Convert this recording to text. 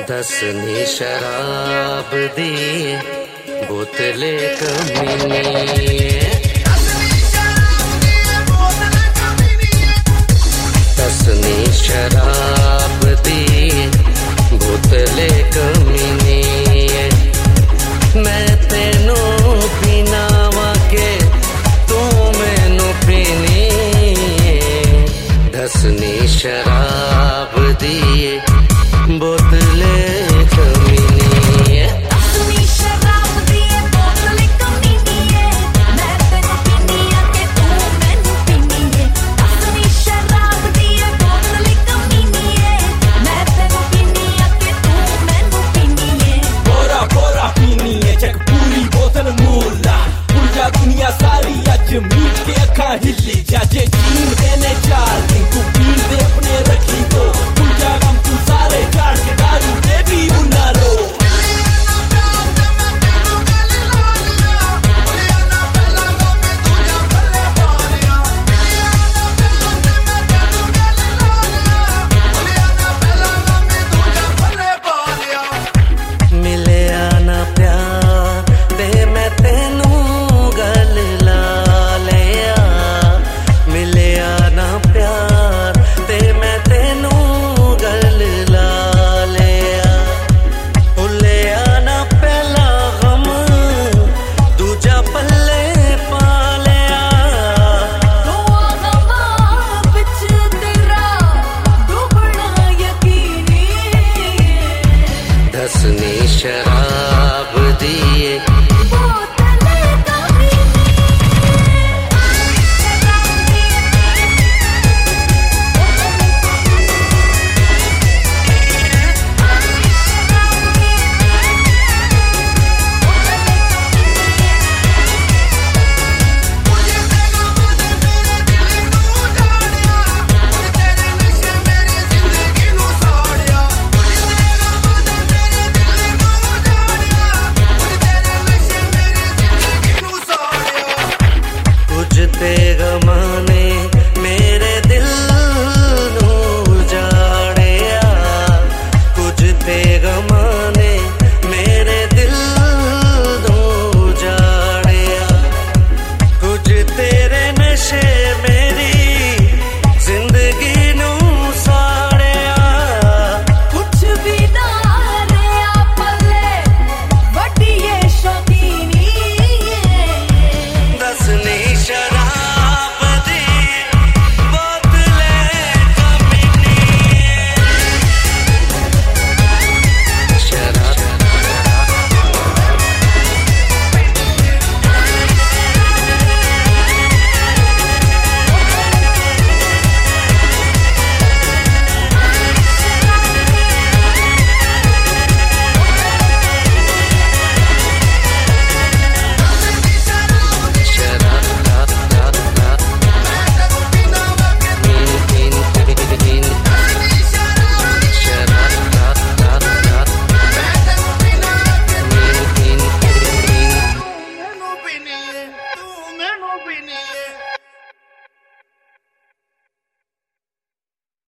दसनी शराब दी बोतले कमीनी, दसनी शराब दी बोतले कमीनी। मैं तेनू पीना वाके तू मैनू पीनी, दसनी शराब दी बोतले कमीनी। दसनी शराब दी बोतले कमीनी है, मैं तेनू पीनी आके तू मैनू पीनी है। दसनी शराब दी बोतले कमीनी है, मैं तेनू पीनी आके तू मैनू पीनी है। बोरा बोरा पीनी है चक पूरी बोतल मूला, उल्टा दुनिया सारी अज मीट के अखा हिली जाजे चीन देने 4 दिन तू पीन दे अपने रखी तो उल्टा गम तू सारे चाट के दारू दे भी उन्ना रो। मिले आना प्यार ते मैं तेनू गल ला लिया, मिले आना प्यार ते मैं तेनू गल ला लिया। भुले आना पहला गम दूजा पल्ले पा लिया, दुआ गमां बिच तेरा डूबना यकीनी। दसनी शराब